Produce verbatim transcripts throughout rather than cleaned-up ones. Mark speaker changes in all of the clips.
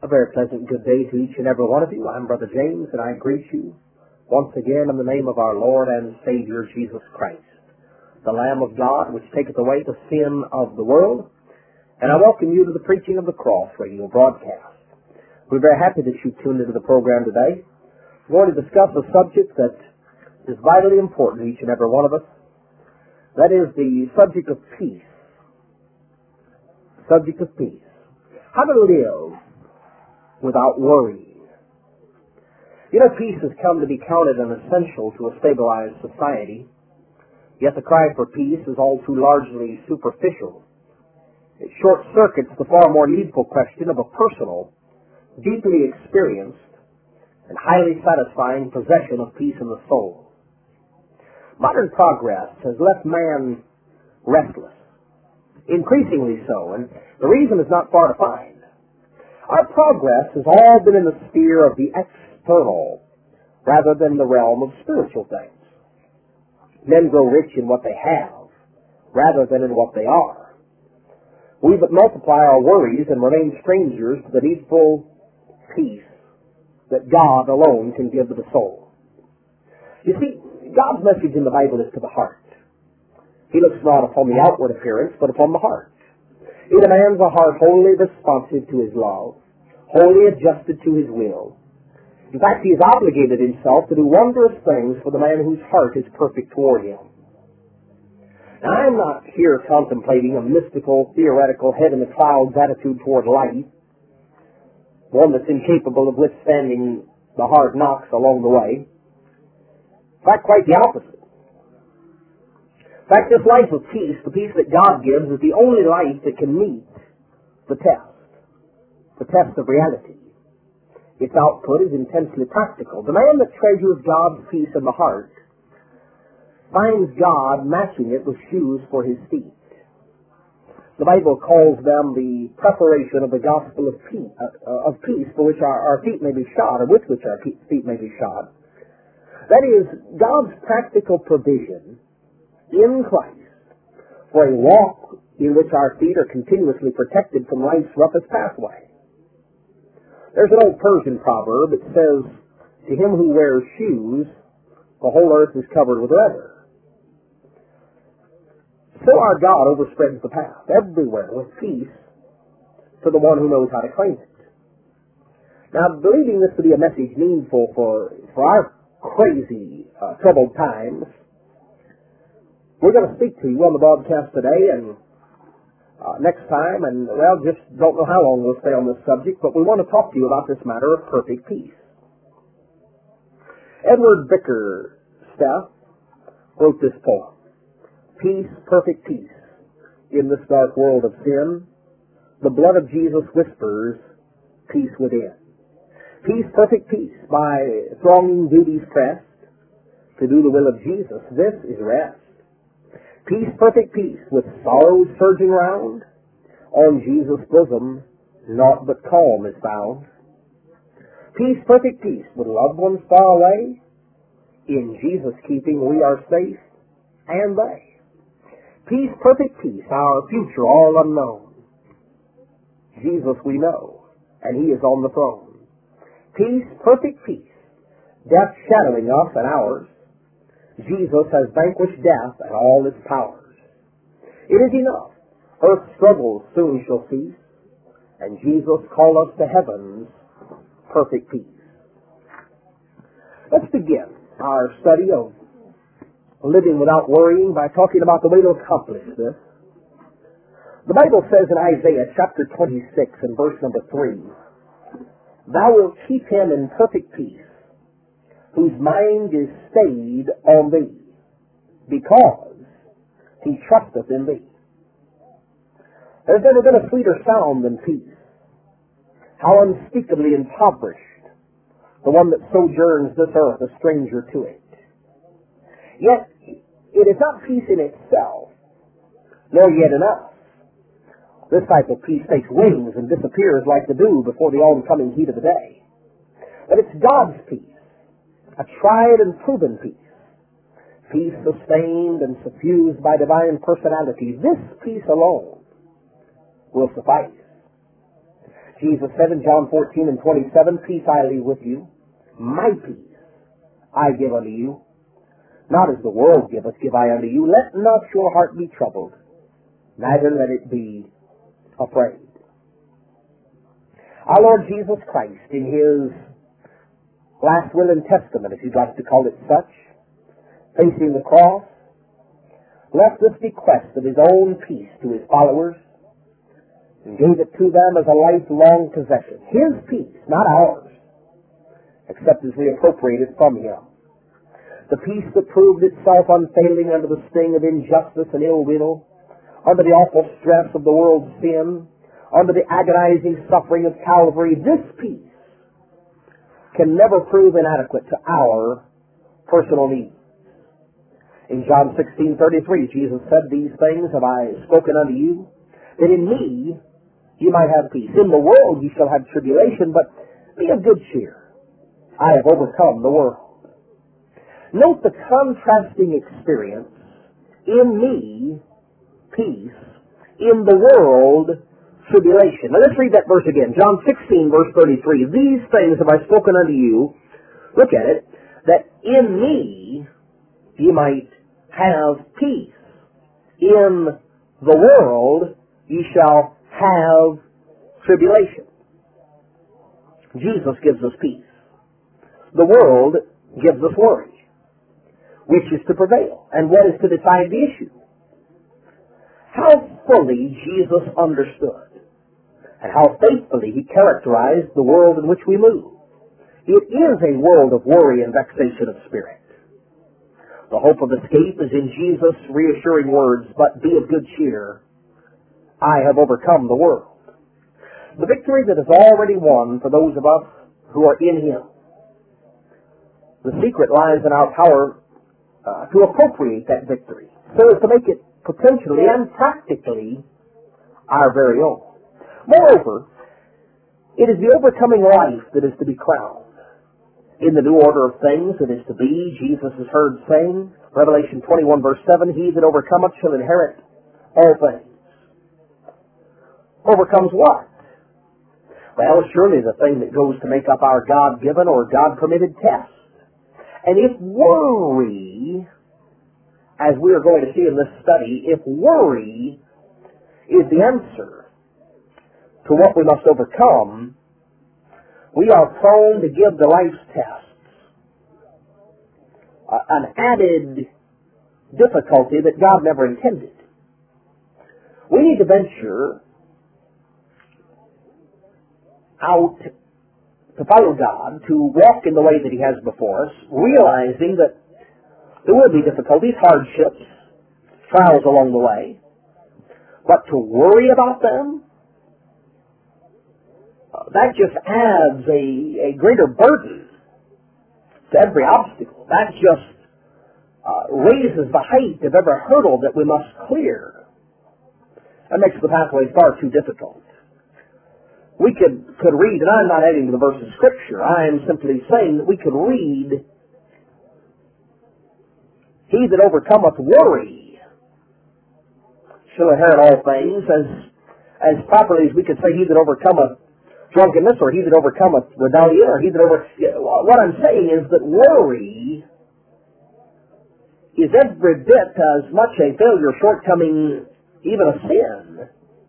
Speaker 1: A very pleasant good day to each and every one of you. I'm Brother James, and I greet you once again in the name of our Lord and Savior Jesus Christ, the Lamb of God, which taketh away the sin of the world. And I welcome you to the Preaching of the Cross radio broadcast. We're very happy that you tuned into the program today. We're going to discuss a subject that is vitally important to each and every one of us. That is the subject of peace. Subject of peace. How to live without worrying. You know, peace has come to be counted an essential to a stabilized society, yet the cry for peace is all too largely superficial. It short-circuits the far more needful question of a personal, deeply experienced, and highly satisfying possession of peace in the soul. Modern progress has left man restless, increasingly so, and the reason is not far to find. Our progress has all been in the sphere of the external rather than the realm of spiritual things. Men grow rich in what they have rather than in what they are. We but multiply our worries and remain strangers to the needful peace that God alone can give to the soul. You see, God's message in the Bible is to the heart. He looks not upon the outward appearance, but upon the heart. He demands a heart wholly responsive to His love, wholly adjusted to His will. In fact, He has obligated Himself to do wondrous things for the man whose heart is perfect toward Him. Now, I'm not here contemplating a mystical, theoretical, head-in-the-clouds attitude toward life, one that's incapable of withstanding the hard knocks along the way. In fact, quite the opposite. In fact, this life of peace, the peace that God gives, is the only life that can meet the test, the test of reality. Its output is intensely practical. The man that treasures God's peace in the heart finds God matching it with shoes for his feet. The Bible calls them the preparation of the gospel of peace, uh, of peace for which our, our feet may be shod, or with which our feet may be shod. That is, God's practical provision in Christ for a walk in which our feet are continuously protected from life's roughest pathway. There's an old Persian proverb that says, "To him who wears shoes, the whole earth is covered with leather." So our God overspreads the path everywhere with peace to the one who knows how to claim it. Now, believing this to be a message needful for, for our crazy, uh, troubled times, we're going to speak to you on the broadcast today and uh, next time, and, well, just don't know how long we'll stay on this subject, but we want to talk to you about this matter of perfect peace. Edward Bickersteth wrote this poem, "Peace, perfect peace, in this dark world of sin, the blood of Jesus whispers, peace within. Peace, perfect peace, by thronging duties pressed, to do the will of Jesus, this is rest. Peace, perfect peace, with sorrows surging round, on Jesus' bosom, naught but calm is found. Peace, perfect peace, with loved ones far away, in Jesus' keeping we are safe, and they. Peace, perfect peace, our future all unknown. Jesus we know, and He is on the throne. Peace, perfect peace, death shadowing us and ours, Jesus has vanquished death and all its powers. It is enough. Earth's struggles soon shall cease, and Jesus call us to heaven's perfect peace." Let's begin our study of living without worrying by talking about the way to accomplish this. The Bible says in Isaiah chapter twenty-six and verse number three, "Thou wilt keep him in perfect peace, whose mind is stayed on thee, because he trusteth in thee." There's never been a sweeter sound than peace. How unspeakably impoverished the one that sojourns this earth, a stranger to it. Yet, it is not peace in itself, nor yet in us. This type of peace takes wings and disappears like the dew before the oncoming heat of the day. But it's God's peace, a tried and proven peace, peace sustained and suffused by divine personality. This peace alone will suffice. Jesus said in John fourteen and twenty-seven, peace I leave with you, my peace I give unto you. Not as the world giveth, give I unto you. Let not your heart be troubled, neither let it be afraid. Our Lord Jesus Christ, in His last will and testament, if you'd like to call it such, facing the cross, left this bequest of His own peace to His followers and gave it to them as a lifelong possession. His peace, not ours, except as we appropriate it from Him. The peace that proved itself unfailing under the sting of injustice and ill will, under the awful stress of the world's sin, under the agonizing suffering of Calvary, this peace can never prove inadequate to our personal needs. In John sixteen thirty-three, Jesus said, these things have I spoken unto you, that in me ye might have peace. In the world ye shall have tribulation, but be of good cheer. I have overcome the world. Note the contrasting experience. In me, peace. In the world, tribulation. Now let's read that verse again. John sixteen, verse thirty-three. These things have I spoken unto you, look at it, that in me ye might have peace. In the world ye shall have tribulation. Jesus gives us peace. The world gives us worry. Which is to prevail, and what is to decide the issue? How fully Jesus understood, and how faithfully He characterized the world in which we move. It is a world of worry and vexation of spirit. The hope of escape is in Jesus' reassuring words, but be of good cheer, I have overcome the world. The victory that is already won for those of us who are in Him. The secret lies in our power Uh, to appropriate that victory, so as to make it potentially and practically our very own. Moreover, it is the overcoming life that is to be crowned. In the new order of things that is to be, Jesus is heard saying, Revelation twenty-one, verse seven, he that overcometh shall inherit all things. Overcomes what? Well, surely the thing that goes to make up our God-given or God-permitted test. And if worry, as we are going to see in this study, if worry is the answer to what we must overcome, we are prone to give the life's tests uh, an added difficulty that God never intended. We need to venture out to follow God, to walk in the way that He has before us, realizing that there will be difficulties, hardships, trials along the way, but to worry about them, uh, that just adds a, a greater burden to every obstacle. That just uh, raises the height of every hurdle that we must clear. That makes the pathway far too difficult. We could, could read, and I'm not adding to the verse of Scripture, I am simply saying that we could read, he that overcometh worry shall inherit all things, as, as properly as we could say he that overcometh drunkenness, or he that overcometh rebellion, or he that over... What I'm saying is that worry is every bit as much a failure, shortcoming, even a sin,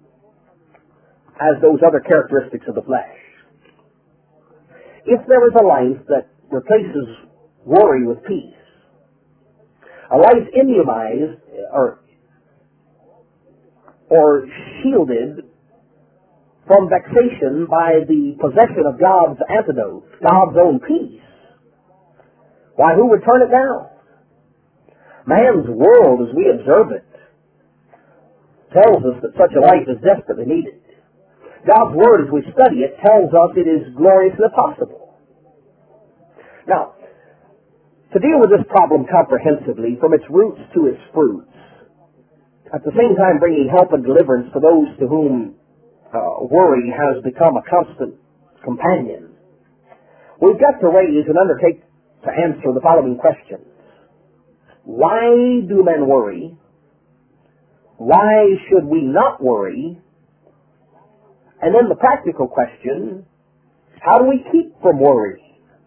Speaker 1: as those other characteristics of the flesh. If there is a life that replaces worry with peace, a life immunized or, or shielded from vexation by the possession of God's antidote, God's own peace, why, who would turn it down? Man's world, as we observe it, tells us that such a life is desperately needed. God's Word, as we study it, tells us it is gloriously possible. Now, to deal with this problem comprehensively, from its roots to its fruits, at the same time bringing help and deliverance to those to whom uh, worry has become a constant companion, we've got to raise and undertake to answer the following questions. Why do men worry? Why should we not worry? And then the practical question, how do we keep from worrying?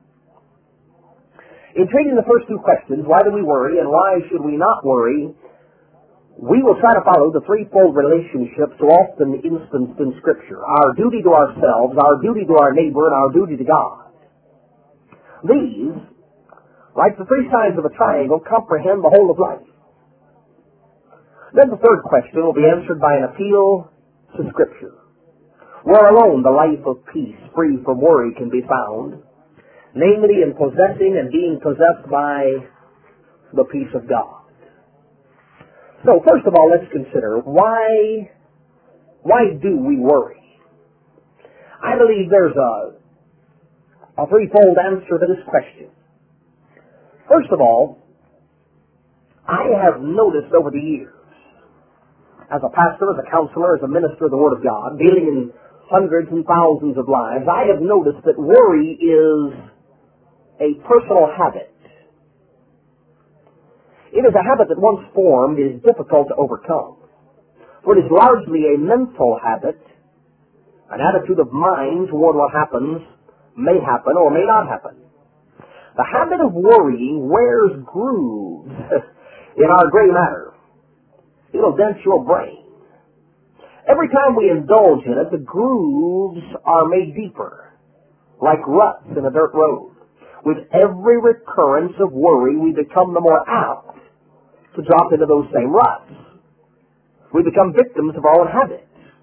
Speaker 1: In treating the first two questions, why do we worry and why should we not worry, we will try to follow the threefold relationship so often instanced in Scripture. Our duty to ourselves, our duty to our neighbor, and our duty to God. These, like the three sides of a triangle, comprehend the whole of life. Then the third question will be answered by an appeal to Scripture, where alone the life of peace, free from worry, can be found, namely in possessing and being possessed by the peace of God. So, first of all, let's consider why, why do we worry? I believe there's a, a threefold answer to this question. First of all, I have noticed over the years, as a pastor, as a counselor, as a minister of the Word of God, dealing in hundreds and thousands of lives, I have noticed that worry is a personal habit. It is a habit that once formed is difficult to overcome. For it is largely a mental habit, an attitude of mind toward what happens, may happen or may not happen. The habit of worrying wears grooves in our gray matter. It'll dent your brain. Every time we indulge in it, the grooves are made deeper, like ruts in a dirt road. With every recurrence of worry, we become the more apt to drop into those same ruts. We become victims of our own habits.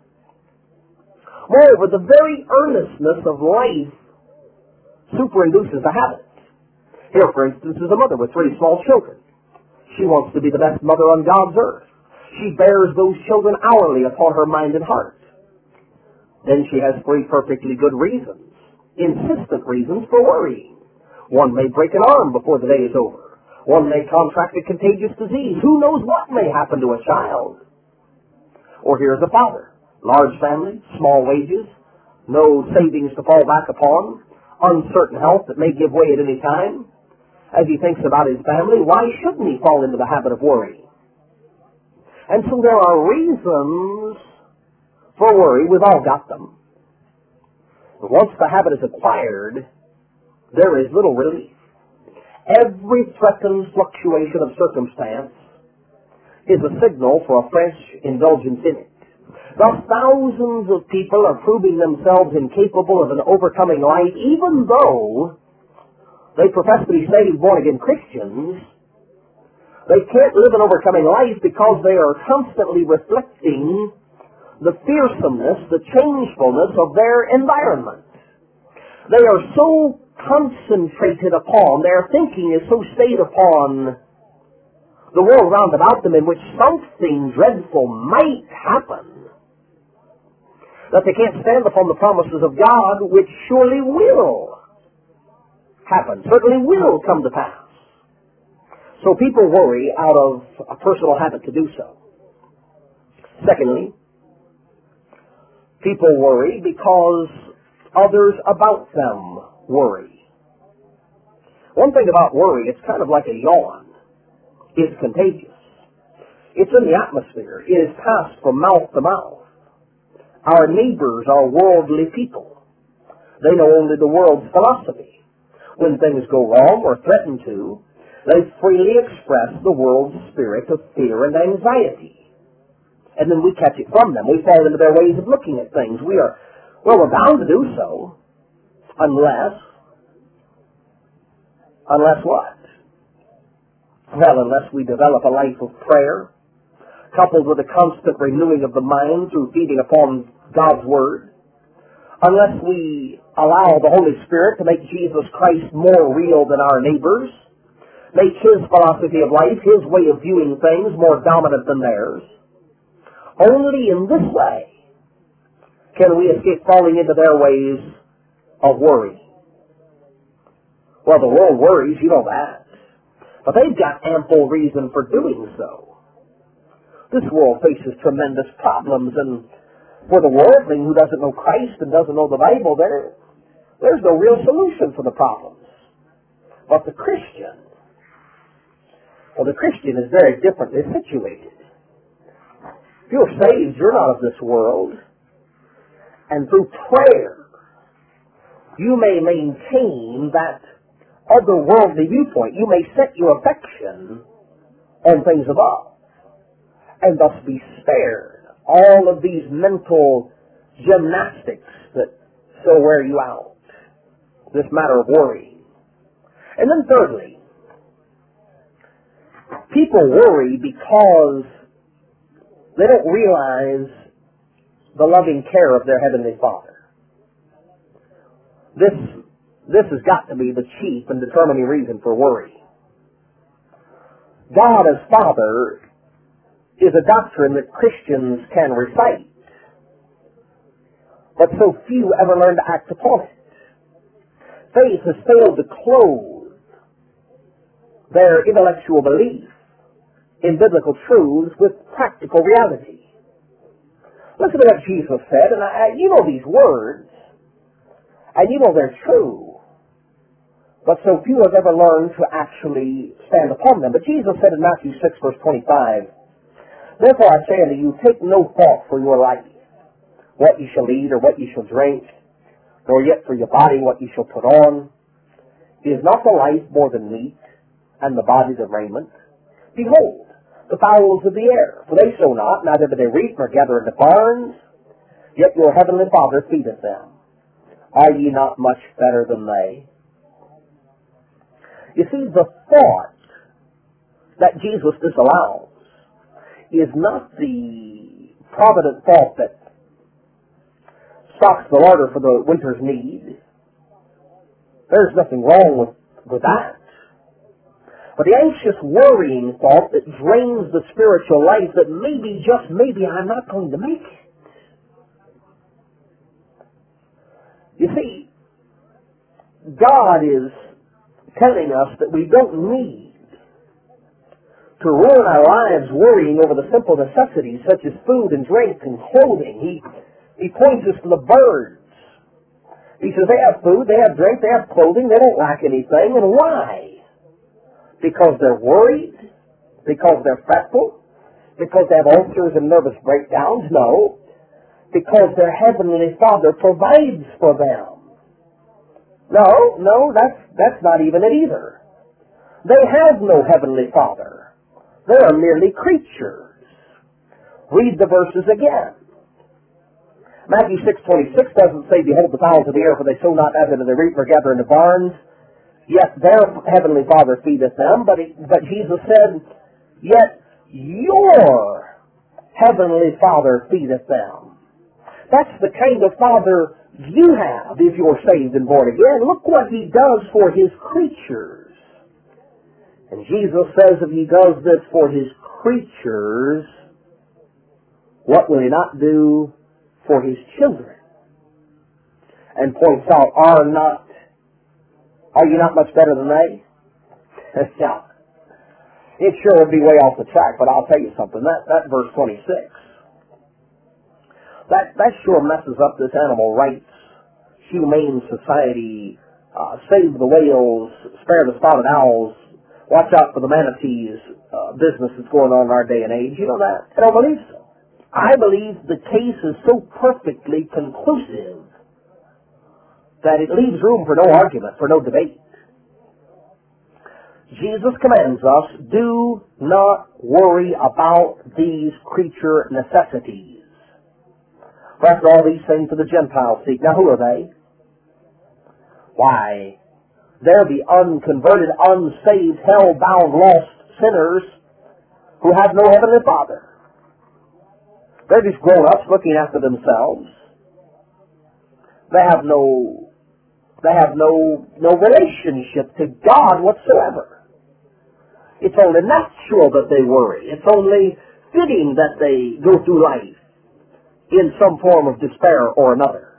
Speaker 1: Moreover, the very earnestness of life superinduces a habit. Here, for instance, is a mother with three small children. She wants to be the best mother on God's earth. She bears those children hourly upon her mind and heart. Then she has three perfectly good reasons, insistent reasons for worrying. One may break an arm before the day is over. One may contract a contagious disease. Who knows what may happen to a child? Or here's a father. Large family, small wages, no savings to fall back upon, uncertain health that may give way at any time. As he thinks about his family, why shouldn't he fall into the habit of worry? And so there are reasons for worry. We've all got them. But once the habit is acquired, there is little relief. Every threatened fluctuation of circumstance is a signal for a fresh indulgence in it. Thus, thousands of people are proving themselves incapable of an overcoming life, even though they profess to be saved, born-again Christians. They can't live an overcoming life because they are constantly reflecting the fearsomeness, the changefulness of their environment. They are so concentrated upon, their thinking is so stayed upon the world round about them in which something dreadful might happen, that they can't stand upon the promises of God, which surely will happen, certainly will come to pass. So people worry out of a personal habit to do so. Secondly, people worry because others about them worry. One thing about worry, it's kind of like a yawn. It's contagious. It's in the atmosphere. It is passed from mouth to mouth. Our neighbors are worldly people. They know only the world's philosophy. When things go wrong or threaten to, they freely express the world's spirit of fear and anxiety. And then we catch it from them. We fall into their ways of looking at things. We are, well, we're bound to do so, unless, unless what? Well, unless we develop a life of prayer, coupled with a constant renewing of the mind through feeding upon God's Word, unless we allow the Holy Spirit to make Jesus Christ more real than our neighbors, make His philosophy of life, His way of viewing things more dominant than theirs. Only in this way can we escape falling into their ways of worry. Well, the world worries, you know that. But they've got ample reason for doing so. This world faces tremendous problems, and for the worldling who doesn't know Christ and doesn't know the Bible, there, there's no real solution for the problems. But the Christian, well, the Christian is very differently situated. If you're saved, you're not of this world. and through prayer, you may maintain that otherworldly viewpoint. You may set your affection on things above, and thus be spared all of these mental gymnastics that so wear you out, this matter of worry. And then thirdly, people worry because they don't realize the loving care of their Heavenly Father. This, this has got to be the chief and determining reason for worry. God as Father is a doctrine that Christians can recite, but so few ever learn to act upon it. Faith has failed to clothe their intellectual belief in biblical truths with practical reality. Listen to what Jesus said, and I, you know these words, and you know they're true, but so few have ever learned to actually stand upon them. But Jesus said in Matthew six, verse twenty-five, "Therefore I say unto you, take no thought for your life, what ye shall eat or what ye shall drink, nor yet for your body what ye shall put on. Is not the life more than meat, and the body than raiment? Behold, the fowls of the air, for they sow not, neither do they reap, nor gather into barns, yet your heavenly Father feedeth them. Are ye not much better than they?" You see, the thought that Jesus disallows is not the provident thought that stocks the larder for the winter's need. There's nothing wrong with, with that. But the anxious, worrying thought that drains the spiritual life, that maybe, just maybe, I'm not going to make it. You see, God is telling us that we don't need to ruin our lives worrying over the simple necessities such as food and drink and clothing. He, he points us to the birds. He says they have food, they have drink, they have clothing, they don't lack anything. And why? Because they're worried? Because they're fretful? Because they have ulcers and nervous breakdowns? No. Because their Heavenly Father provides for them. No, no, that's, that's not even it either. They have no Heavenly Father. They are merely creatures. Read the verses again. Matthew six twenty-six doesn't say, "Behold the fowls of the air, for they sow not, neither do they reap, nor gather into barns, yet their Heavenly Father feedeth them." But, he, but Jesus said, "Yet your Heavenly Father feedeth them." That's the kind of Father you have if you're saved and born again. Look what He does for His creatures. And Jesus says if He does this for His creatures, what will He not do for His children? And points out, are not, are you not much better than they? Now, it sure would be way off the track, but I'll tell you something. That, that verse twenty-six, that, that sure messes up this animal rights, humane society, uh, save the whales, spare the spotted owls, watch out for the manatees uh, business that's going on in our day and age. You know that? I don't believe so. I believe the case is so perfectly conclusive that it leaves room for no argument, for no debate. Jesus commands us, do not worry about these creature necessities. For after all these things for the Gentiles seek. Now who are they? Why, they're the unconverted, unsaved, hell-bound, lost sinners who have no Heavenly Father. They're just grown-ups looking after themselves. They have no, they have no, no relationship to God whatsoever. It's only natural that they worry. It's only fitting that they go through life in some form of despair or another.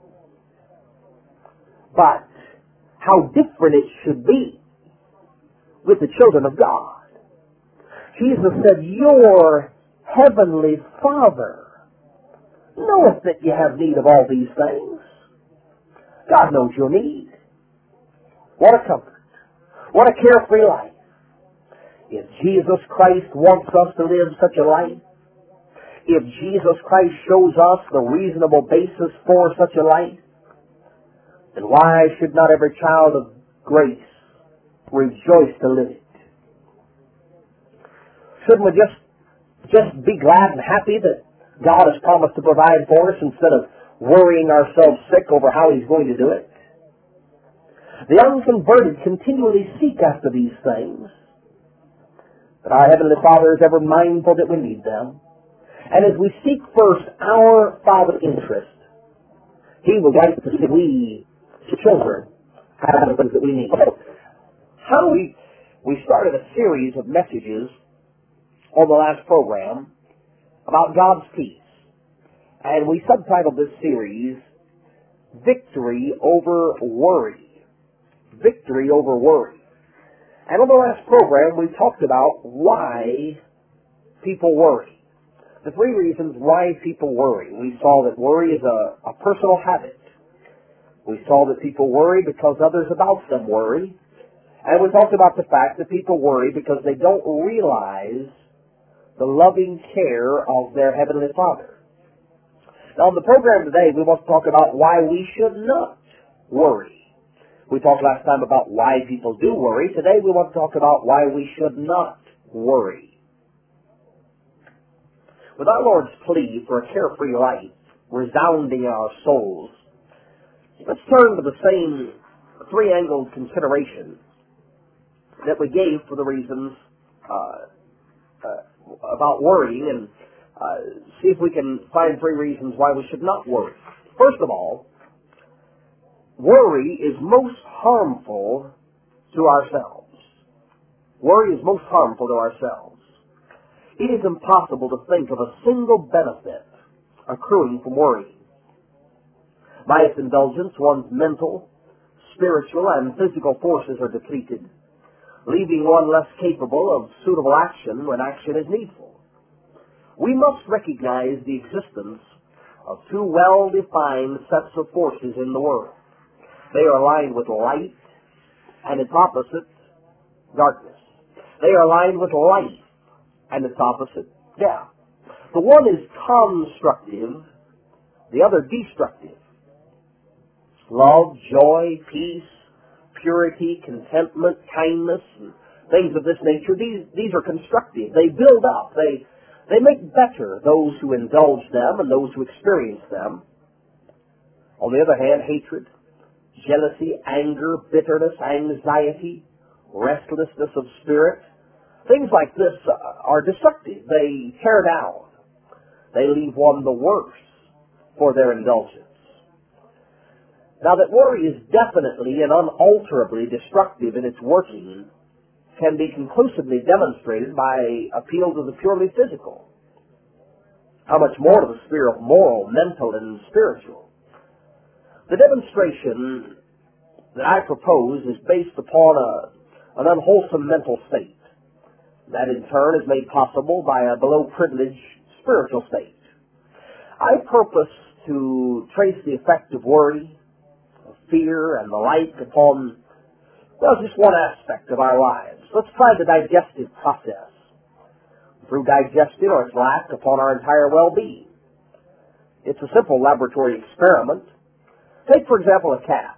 Speaker 1: But how different it should be with the children of God. Jesus said, your Heavenly Father knoweth that you have need of all these things. God knows your need. What a comfort. What a carefree life. If Jesus Christ wants us to live such a life, If Jesus Christ shows us the reasonable basis for such a life, then why should not every child of grace rejoice to live it? Shouldn't we just, just be glad and happy that God has promised to provide for us instead of worrying ourselves sick over how He's going to do it? The unconverted continually seek after these things, but our Heavenly Father is ever mindful that we need them. And as we seek first our Father's interest, He will like to see we, children, have the things that we need. How we, we started a series of messages on the last program about God's peace. And we subtitled this series, Victory Over Worry. Victory over worry. And on the last program, we talked about why people worry. The three reasons why people worry. We saw that worry is a, a personal habit. We saw that people worry because others about them worry. And we talked about the fact that people worry because they don't realize the loving care of their Heavenly Father. Now, on the program today, we want to talk about why we should not worry. We talked last time about why people do worry. Today we want to talk about why we should not worry. With our Lord's plea for a carefree life resounding in our souls, let's turn to the same three-angled consideration that we gave for the reasons uh, uh, about worrying, and uh, see if we can find three reasons why we should not worry. First of all, worry is most harmful to ourselves. Worry is most harmful to ourselves. It is impossible to think of a single benefit accruing from worrying. By its indulgence, one's mental, spiritual, and physical forces are depleted, leaving one less capable of suitable action when action is needful. We must recognize the existence of two well-defined sets of forces in the world. They are aligned with light and its opposite, darkness. They are aligned with life and its opposite, death. The one is constructive, the other destructive. Love, joy, peace, purity, contentment, kindness, and things of this nature, these, these are constructive. They build up. They, they make better those who indulge them and those who experience them. On the other hand, hatred, jealousy, anger, bitterness, anxiety, restlessness of spirit, things like this are destructive. They tear down. They leave one the worse for their indulgence. Now, that worry is definitely and unalterably destructive in its working can be conclusively demonstrated by appeal to the purely physical. How much more to the sphere of moral, mental, and spiritual? The demonstration that I propose is based upon a, an unwholesome mental state. That in turn is made possible by a below-privileged spiritual state. I purpose to trace the effect of worry, of fear, and the like upon, well, just one aspect of our lives. Let's try the digestive process. Through digestion or its lack upon our entire well-being. It's a simple laboratory experiment. Take, for example, a cat.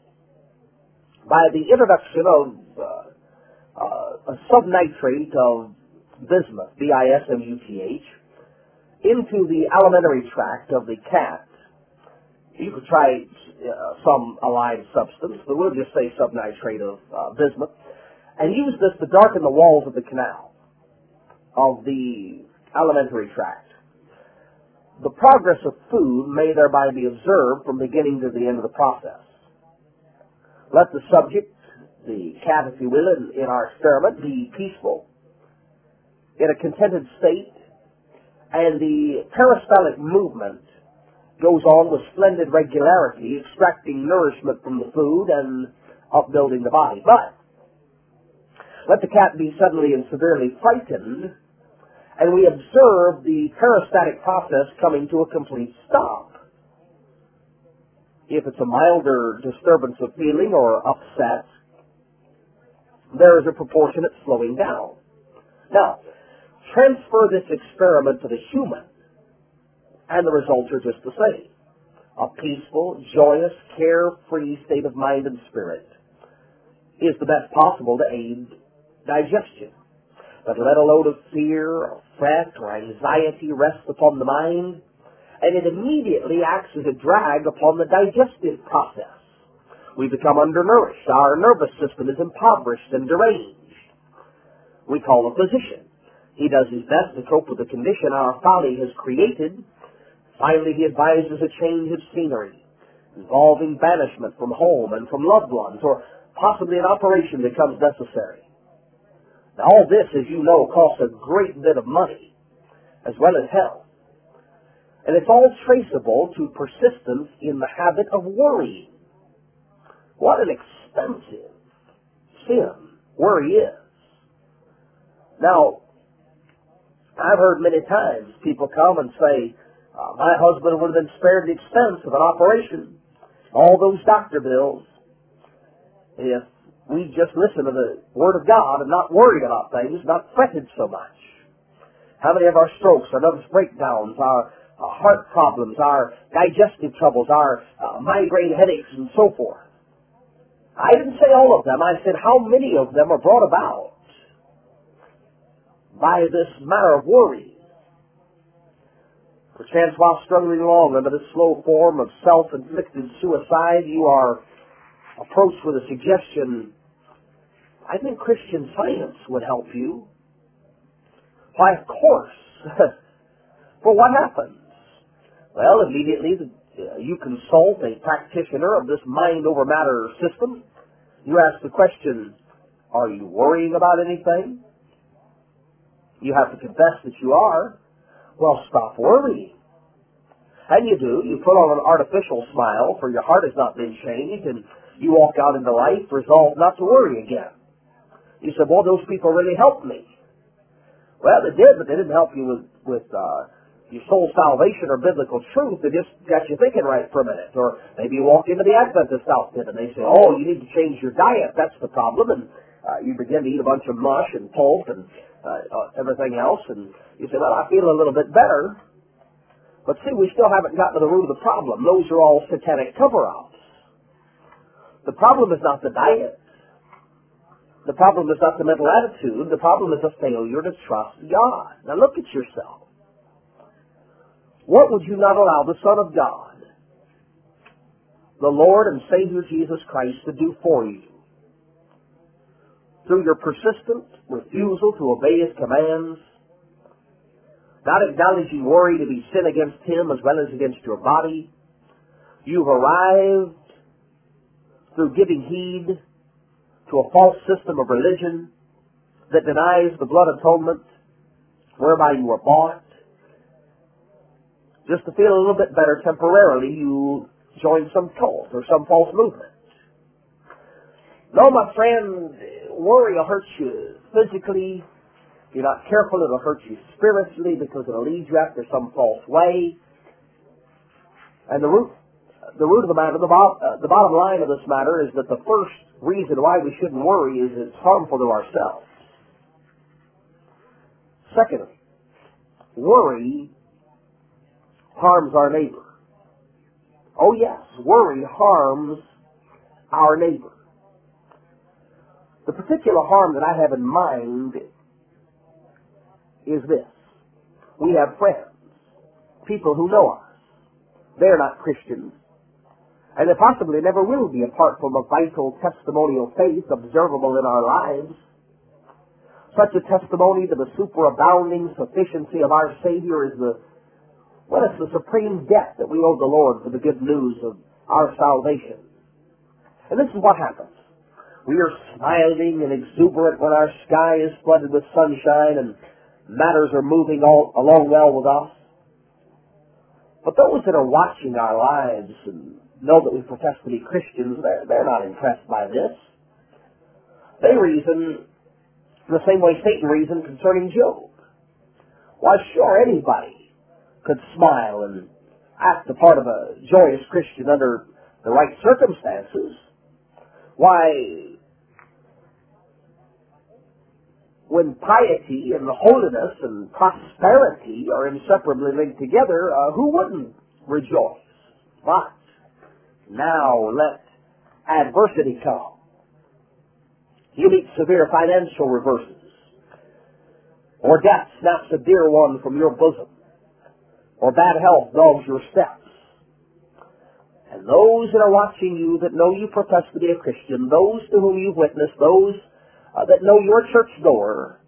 Speaker 1: By the introduction of uh, uh, a subnitrate of bismuth, B I S M U T H, into the alimentary tract of the cat, you could try uh, some aligned substance, but we'll just say subnitrate of uh, bismuth, and use this to darken the walls of the canal of the alimentary tract. The progress of food may thereby be observed from beginning to the end of the process. Let the subject, the cat, if you will, in, in our experiment, be peaceful, in a contented state, and the peristaltic movement goes on with splendid regularity, extracting nourishment from the food and upbuilding the body. But let the cat be suddenly and severely frightened, and we observe the peristatic process coming to a complete stop. If it's a milder disturbance of feeling or upset, there is a proportionate slowing down. Now, transfer this experiment to the human, and the results are just the same. A peaceful, joyous, carefree state of mind and spirit is the best possible to aid digestion. But let a load of fear, or fret, or anxiety rest upon the mind, and it immediately acts as a drag upon the digestive process. We become undernourished. Our nervous system is impoverished and deranged. We call a physician. He does his best to cope with the condition our folly has created. Finally, he advises a change of scenery, involving banishment from home and from loved ones, or possibly an operation becomes necessary. Now, all this, as you know, costs a great bit of money, as well as health. And it's all traceable to persistence in the habit of worrying. What an expensive sin worry is. Now, I've heard many times people come and say, uh, my husband would have been spared the expense of an operation, all those doctor bills, if we just listened to the Word of God and not worried about things, not fretted so much. How many of our strokes, our nervous breakdowns, our uh, heart problems, our digestive troubles, our uh, migraine headaches, and so forth? I didn't say all of them. I said how many of them are brought about by this matter of worry. Perchance while struggling along under this slow form of self-inflicted suicide, you are approached with a suggestion, I think Christian Science would help you. Why, of course. Well, what happens? Well, immediately uh, you consult a practitioner of this mind-over-matter system. You ask the question, are you worrying about anything? You have to confess that you are. Well, stop worrying. And you do. You put on an artificial smile, for your heart has not been changed, and you walk out into life resolved not to worry again. You said, well, those people really helped me. Well, they did, but they didn't help you with, with uh, your soul salvation or biblical truth. They just got you thinking right for a minute. Or maybe you walk into the Adventist outfit and they say, oh, you need to change your diet. That's the problem. And uh, you begin to eat a bunch of mush and pulp and uh, uh, everything else. And you say, well, I feel a little bit better. But see, we still haven't gotten to the root of the problem. Those are all satanic cover-ups. The problem is not the diet. The problem is not the mental attitude. The problem is a failure to trust God. Now look at yourself. What would you not allow the Son of God, the Lord and Savior Jesus Christ, to do for you? Through your persistent refusal to obey His commands, not acknowledging worry to be sin against Him as well as against your body, you've arrived through giving heed to a false system of religion that denies the blood atonement whereby you were bought. Just to feel a little bit better temporarily, you join some cult or some false movement. No, my friend, worry will hurt you physically. If you're not careful, it'll hurt you spiritually because it'll lead you after some false way. And the root, the root of the matter, the, bo- uh, the bottom line of this matter is that the first reason why we shouldn't worry is it's harmful to ourselves. Secondly, worry harms our neighbor. Oh yes, worry harms our neighbor. The particular harm that I have in mind is this. We have friends, people who know us. They're not Christians, and they possibly never will be apart from a vital testimonial faith observable in our lives. Such a testimony to the superabounding sufficiency of our Savior is the Well, it's the supreme debt that we owe the Lord for the good news of our salvation. And this is what happens. We are smiling and exuberant when our sky is flooded with sunshine and matters are moving all, along well with us. But those that are watching our lives and know that we profess to be Christians, they're, they're not impressed by this. They reason the same way Satan reasoned concerning Job. Why, sure, anybody could smile and act the part of a joyous Christian under the right circumstances. Why, when piety and holiness and prosperity are inseparably linked together, uh, who wouldn't rejoice? But now let adversity come. You meet severe financial reverses, or death snaps a dear one from your bosom, or bad health dogs your steps. And those that are watching you, that know you profess to be a Christian, those to whom you've witnessed, those uh, that know your church door,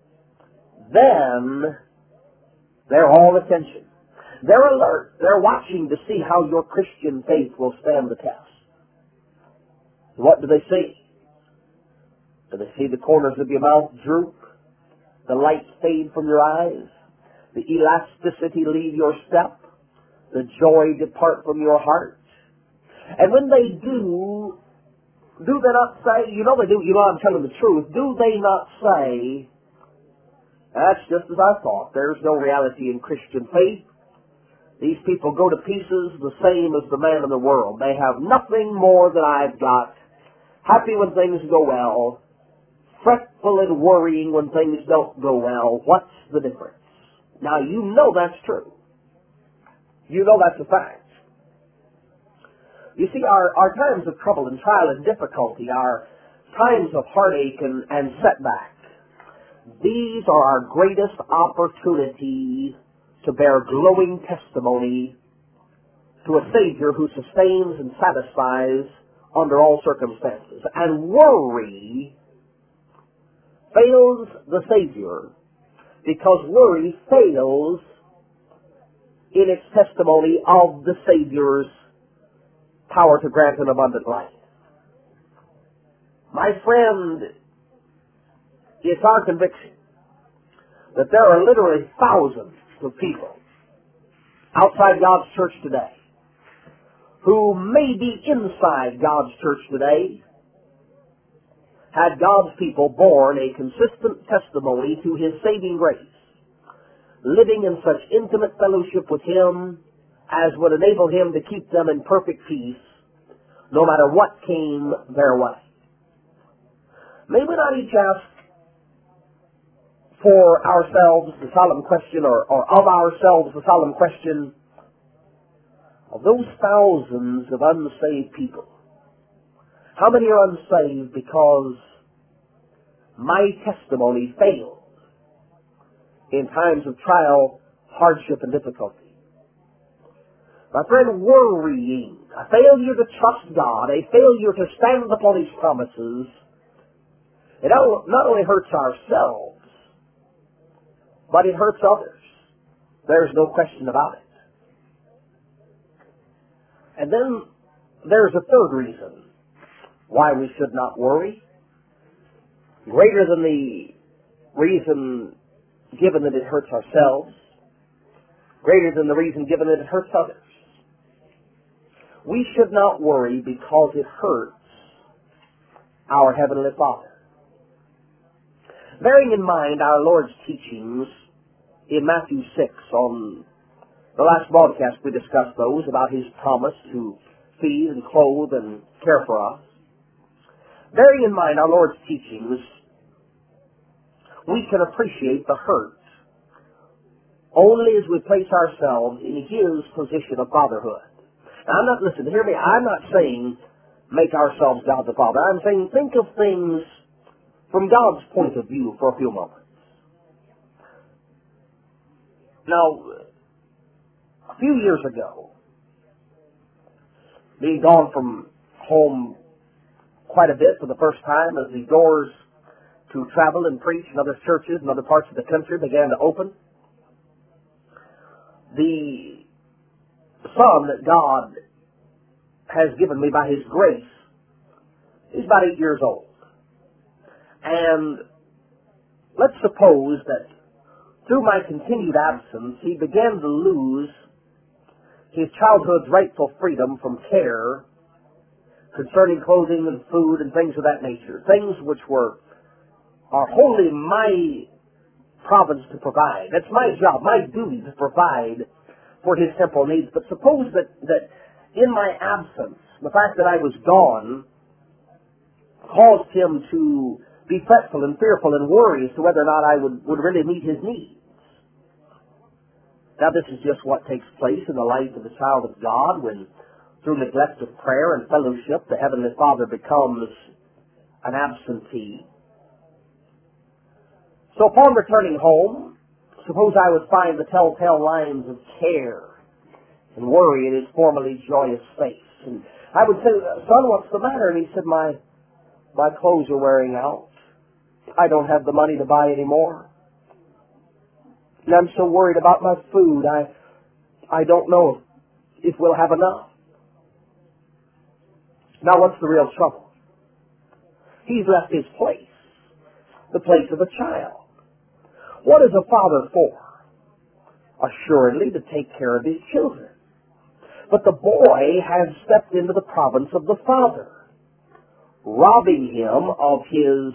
Speaker 1: then they're all attention. They're alert. They're watching to see how your Christian faith will stand the test. What do they see? Do they see the corners of your mouth droop, the light fade from your eyes, the elasticity leave your step, the joy depart from your heart? And when they do, do they not say, you know they do, you know I'm telling the truth, do they not say, that's just as I thought, there's no reality in Christian faith. These people go to pieces the same as the man in the world. They have nothing more than I've got. Happy when things go well, fretful and worrying when things don't go well. What's the difference? Now, you know that's true. You know that's a fact. You see, our, our times of trouble and trial and difficulty, our times of heartache and, and setback, these are our greatest opportunity to bear glowing testimony to a Savior who sustains and satisfies under all circumstances. And worry fails the Savior because worry fails in its testimony of the Savior's power to grant an abundant life. My friend, it's our conviction that there are literally thousands of people outside God's church today who may be inside God's church today had God's people borne a consistent testimony to His saving grace, living in such intimate fellowship with Him as would enable Him to keep them in perfect peace no matter what came their way. May we not each ask for ourselves the solemn question, or, or of ourselves the solemn question, of those thousands of unsaved people, how many are unsaved because my testimony failed in times of trial, hardship, and difficulty? My friend, worrying, a failure to trust God, a failure to stand upon His promises, it not only hurts ourselves, but it hurts others. There's no question about it. And then there's a third reason why we should not worry, greater than the reason given that it hurts ourselves, greater than the reason given that it hurts others. We should not worry because it hurts our Heavenly Father. Bearing in mind our Lord's teachings in Matthew six, on the last broadcast we discussed those about His promise to feed and clothe and care for us. Bearing in mind our Lord's teachings, we can appreciate the hurt only as we place ourselves in His position of fatherhood. Now, I'm not, listen, hear me, I'm not saying make ourselves God the Father. I'm saying think of things from God's point of view for a few moments. Now, a few years ago, being gone from home quite a bit for the first time as the doors to travel and preach in other churches and other parts of the country began to open, the son that God has given me by His grace is about eight years old. And let's suppose that through my continued absence, he began to lose his childhood's rightful freedom from care concerning clothing and food and things of that nature, things which were are wholly my province to provide. That's my job, my duty to provide for his temporal needs. But suppose that, that in my absence, the fact that I was gone caused him to be fretful and fearful and worry as to whether or not I would, would really meet his needs. Now, this is just what takes place in the life of the child of God when, through neglect of prayer and fellowship, the Heavenly Father becomes an absentee. So upon returning home, suppose I would find the telltale lines of care and worry in his formerly joyous face. And I would say, son, what's the matter? And he said, my, my clothes are wearing out. I don't have the money to buy any more. And I'm so worried about my food. I, I don't know if we'll have enough. Now, what's the real trouble? He's left his place, the place of a child. What is a father for? Assuredly, to take care of his children. But the boy has stepped into the province of the father, robbing him of his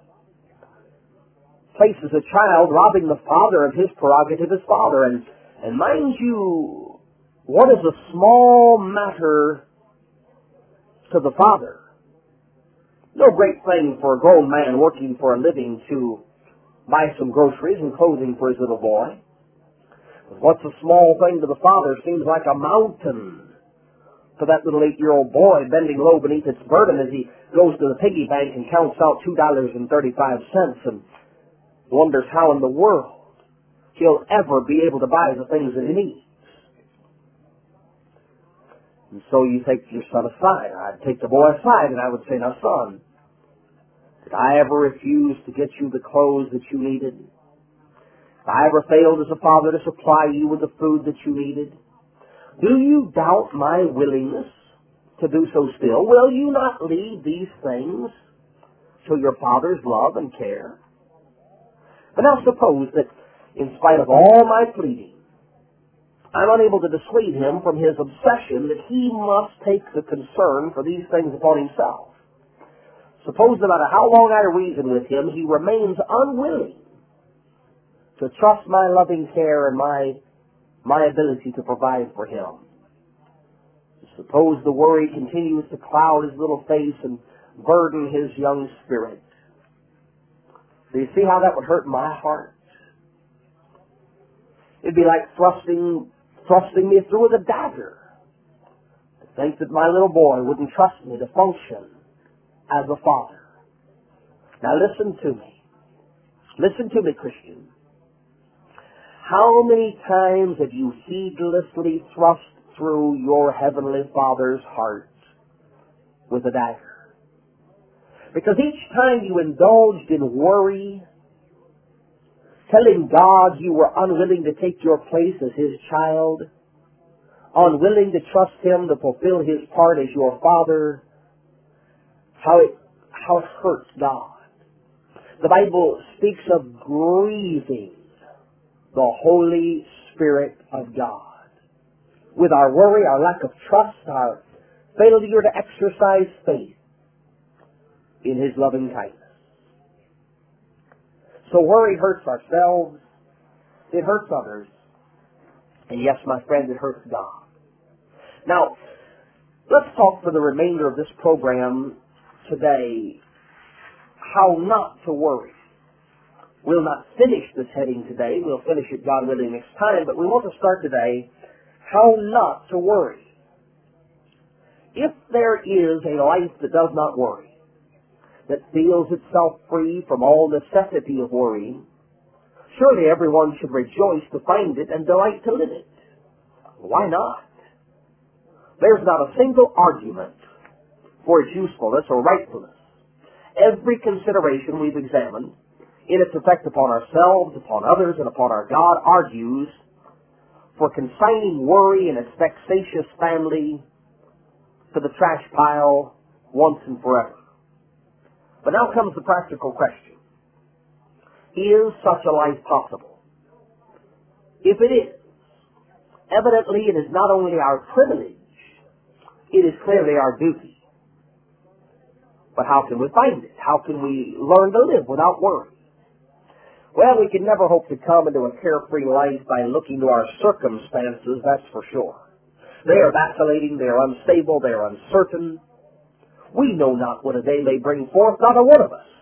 Speaker 1: place as a child, robbing the father of his prerogative as father. And, and mind you, what is a small matter to the father? No great thing for a grown man working for a living to buy some groceries and clothing for his little boy. But what's a small thing to the father seems like a mountain to that little eight-year-old boy bending low beneath its burden as he goes to the piggy bank and counts out two dollars and thirty-five cents and wonders how in the world he'll ever be able to buy the things that he needs. And so you take your son aside. I'd take the boy aside and I would say, now son, did I ever refuse to get you the clothes that you needed? Did I ever failed as a father to supply you with the food that you needed? Do you doubt my willingness to do so still? Will you not leave these things to your father's love and care? But now suppose that in spite of all my pleading, I'm unable to dissuade him from his obsession that he must take the concern for these things upon himself. Suppose no matter how long I reason with him, he remains unwilling to trust my loving care and my, my ability to provide for him. Suppose the worry continues to cloud his little face and burden his young spirit. Do you see how that would hurt my heart? It'd be like thrusting, thrusting me through with a dagger. To think that my little boy wouldn't trust me to function as a father. Now listen to me. Listen to me, Christian. How many times have you heedlessly thrust through your Heavenly Father's heart with a dagger? Because each time you indulged in worry, telling God you were unwilling to take your place as His child, unwilling to trust Him to fulfill His part as your Father, how it, how it hurts God. The Bible speaks of grieving the Holy Spirit of God. With our worry, our lack of trust, our failure to exercise faith in His loving kindness. So worry hurts ourselves, it hurts others, and yes, my friend, it hurts God. Now, let's talk for the remainder of this program today how not to worry. We'll not finish this heading today. We'll finish it, God willing, next time, but we want to start today how not to worry. If there is a life that does not worry, that feels itself free from all necessity of worrying, surely everyone should rejoice to find it and delight to live it. Why not? There's not a single argument for its usefulness or rightfulness. Every consideration we've examined in its effect upon ourselves, upon others, and upon our God argues for consigning worry and its vexatious family to the trash pile once and forever. But now comes the practical question. Is such a life possible? If it is, evidently it is not only our privilege, it is clearly our duty. But how can we find it? How can we learn to live without worry? Well, we can never hope to come into a carefree life by looking to our circumstances, that's for sure. They are vacillating, they are unstable, they are uncertain. We know not what a day may bring forth, not a one of us.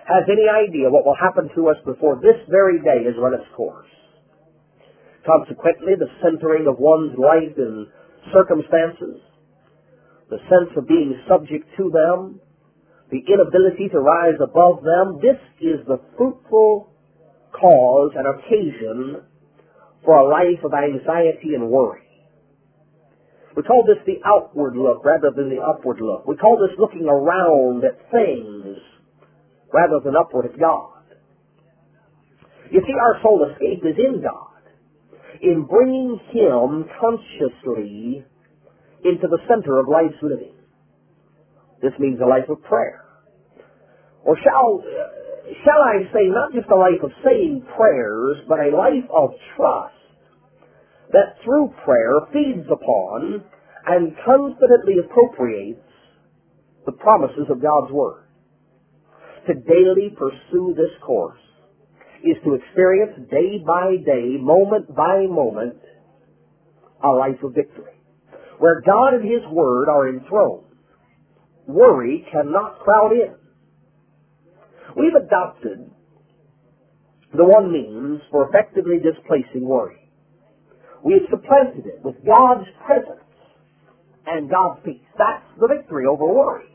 Speaker 1: has any idea what will happen to us before this very day has run its course. Consequently, the centering of one's life in circumstances, the sense of being subject to them, the inability to rise above them, this is the fruitful cause and occasion for a life of anxiety and worry. We call this the outward look rather than the upward look. We call this looking around at things rather than upward at God. You see, our sole escape is in God, in bringing Him consciously into the center of life's living. This means a life of prayer. Or shall, shall I say, not just a life of saying prayers, but a life of trust that through prayer feeds upon and confidently appropriates the promises of God's Word. To daily pursue this course is to experience day by day, moment by moment, a life of victory, where God and His Word are enthroned. Worry cannot crowd in. We've adopted the one means for effectively displacing worry. We have supplanted it with God's presence and God's peace. That's the victory over worry.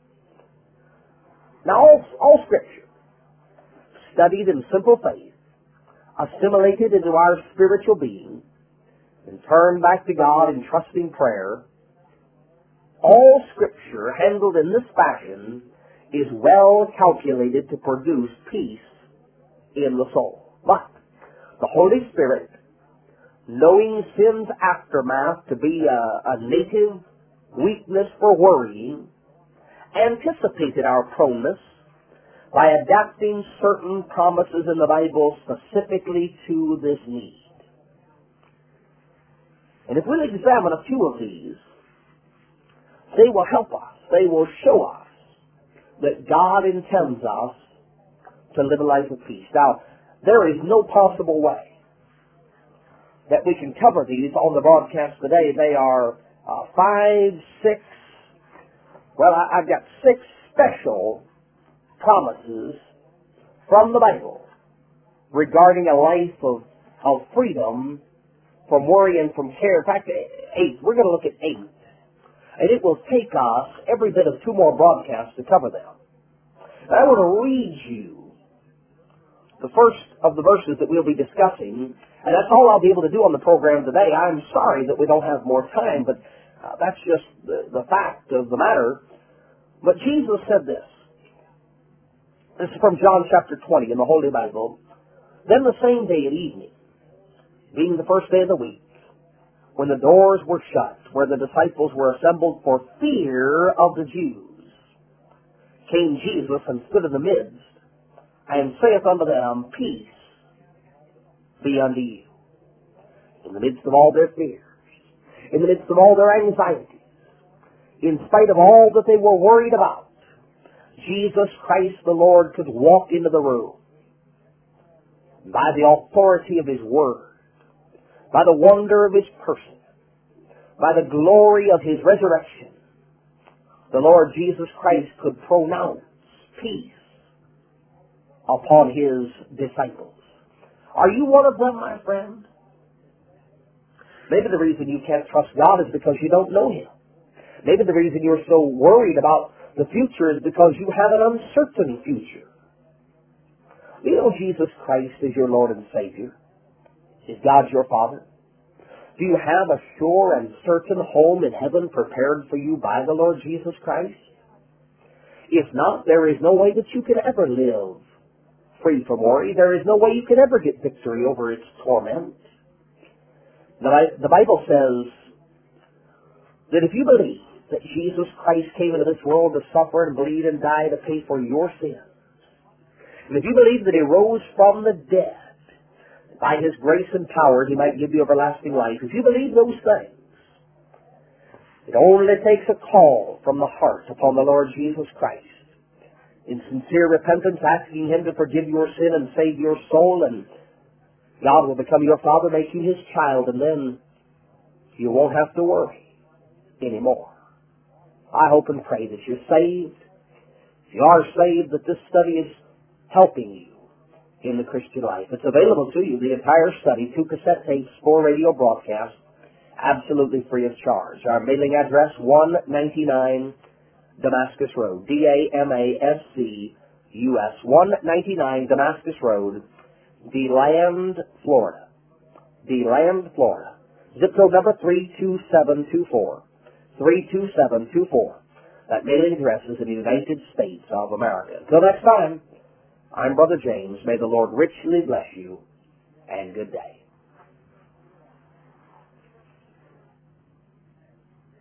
Speaker 1: Now, all, all Scripture, studied in simple faith, assimilated into our spiritual being, and turned back to God in trusting prayer, all Scripture handled in this fashion is well calculated to produce peace in the soul. But the Holy Spirit, knowing sin's aftermath to be a, a native weakness for worrying, anticipated our proneness by adapting certain promises in the Bible specifically to this need. And if we'll examine a few of these, they will help us. They will show us that God intends us to live a life of peace. Now, there is no possible way that we can cover these on the broadcast today. They are uh, five, six, well, I, I've got six special promises from the Bible regarding a life of, of freedom from worry and from care. In fact, eight. We're going to look at eight. And it will take us every bit of two more broadcasts to cover them. And I want to read you the first of the verses that we'll be discussing, and that's all I'll be able to do on the program today. I'm sorry that we don't have more time, but uh, that's just the, the fact of the matter. But Jesus said this. This is from John chapter twenty in the Holy Bible. Then the same day at evening, being the first day of the week, when the doors were shut, where the disciples were assembled for fear of the Jews, came Jesus and stood in the midst, and saith unto them, Peace be unto you. In the midst of all their fears, in the midst of all their anxieties, in spite of all that they were worried about, Jesus Christ the Lord could walk into the room. By the authority of His Word, by the wonder of His person, by the glory of His resurrection, the Lord Jesus Christ could pronounce peace upon His disciples. Are you one of them, my friend? Maybe the reason you can't trust God is because you don't know Him. Maybe the reason you're so worried about the future is because you have an uncertain future. Do you know Jesus Christ is your Lord and Savior? Is God your Father? Do you have a sure and certain home in heaven prepared for you by the Lord Jesus Christ? If not, there is no way that you can ever live free from worry. There is no way you can ever get victory over its torment. The Bible says that if you believe that Jesus Christ came into this world to suffer and bleed and die to pay for your sins, and if you believe that He rose from the dead, by His grace and power He might give you everlasting life, if you believe those things, it only takes a call from the heart upon the Lord Jesus Christ in sincere repentance, asking Him to forgive your sin and save your soul, and God will become your Father, make you His child, and then you won't have to worry anymore. I hope and pray that you're saved. If you are saved, that this study is helping you in the Christian life. It's available to you, the entire study, two cassette tapes, four radio broadcasts, absolutely free of charge. Our mailing address, one ninety-nine Damascus Road, D A M A S C U S, one ninety-nine Damascus Road, DeLand, Florida. DeLand, Florida. Zip code number three two seven two four. three two seven two four. That mailing address is in the United States of America. Until next time, I'm Brother James. May the Lord richly bless you, and good day.